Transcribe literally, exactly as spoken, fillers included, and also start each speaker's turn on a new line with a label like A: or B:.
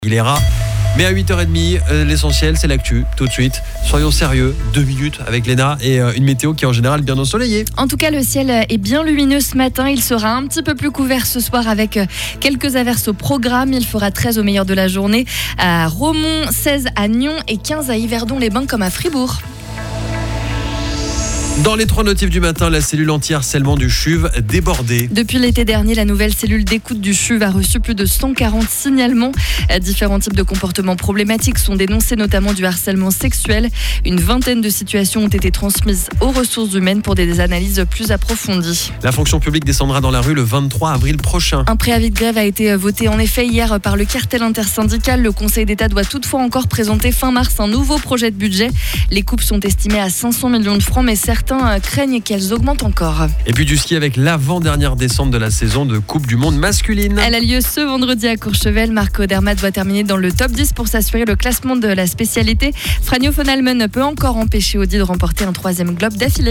A: Il est rare. Mais à huit heures trente, euh, l'essentiel c'est l'actu, tout de suite. Soyons sérieux, deux minutes avec Léna et euh, une météo qui est en général bien ensoleillée.
B: En tout cas, le ciel est bien lumineux ce matin. Il sera un petit peu plus couvert ce soir avec quelques averses au programme. Il fera treize au meilleur de la journée à Romont, seize à Nyon et quinze à Yverdon-les-Bains comme à Fribourg.
A: Dans les trois notifs du matin, la cellule anti-harcèlement du C H U V débordée.
B: Depuis l'été dernier, la nouvelle cellule d'écoute du C H U V a reçu plus de cent quarante signalements. Différents types de comportements problématiques sont dénoncés, notamment du harcèlement sexuel. Une vingtaine de situations ont été transmises aux ressources humaines pour des analyses plus approfondies.
A: La fonction publique descendra dans la rue le vingt-trois avril prochain.
B: Un préavis de grève a été voté en effet hier par le cartel intersyndical. Le Conseil d'État doit toutefois encore présenter fin mars un nouveau projet de budget. Les coupes sont estimées à cinq cents millions de francs, mais certains craignent qu'elles augmentent encore.
A: Et puis du ski avec l'avant-dernière descente de la saison de Coupe du Monde masculine.
B: Elle a lieu ce vendredi à Courchevel. Marco Odermatt doit terminer dans le top dix pour s'assurer le classement de la spécialité. Franjo von Halmen peut encore empêcher Audi de remporter un troisième globe d'affilée.